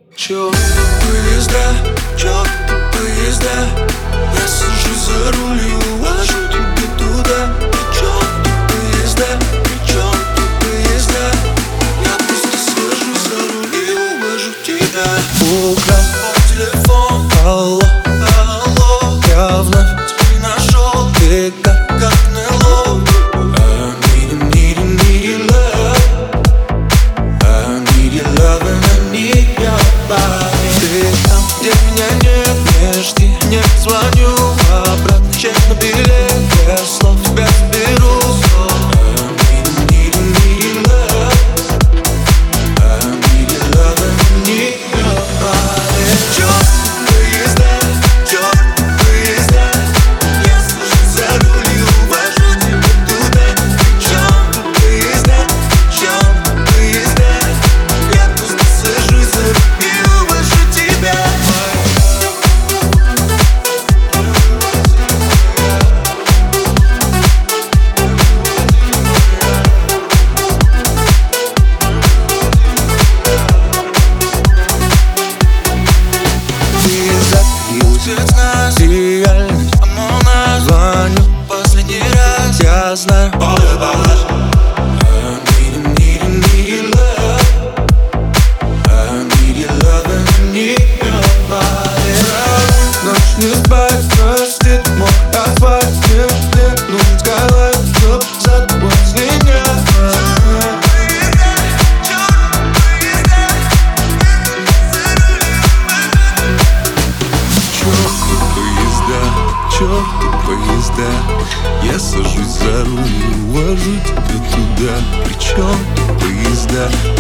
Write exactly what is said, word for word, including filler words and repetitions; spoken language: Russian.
Чёрт поезда, чёрт поезда, я сажусь за руль и увожу тебя туда. Чёрт поезда, чёрт поезда, я просто сажусь за руль и увожу тебя. Украл телефон, алло, алло, я вновь тебя нашел, ты как как НЛО. Не звоню, обратно чек на билет, я слов тебя заберу. I need you, need you love, I need your love and I need your body. Чёрт поезда, чёрт поезда, я сажусь за руль и увожу тебя туда. Чёрт поезда, чёрт поезда, я просто сажусь за руль и увожу тебя. Будет нас реальность, ОМОНа. Звоню последний раз, я знаю. I need you, need you, need you love, I need your love and I need your body. Ночь не спать, простит мой асфальт. Мне нужен скайлайт, чтоб за тобой слинять. Чёрт поезда, я сажусь за руль и увожу тебя туда. Причём поезда.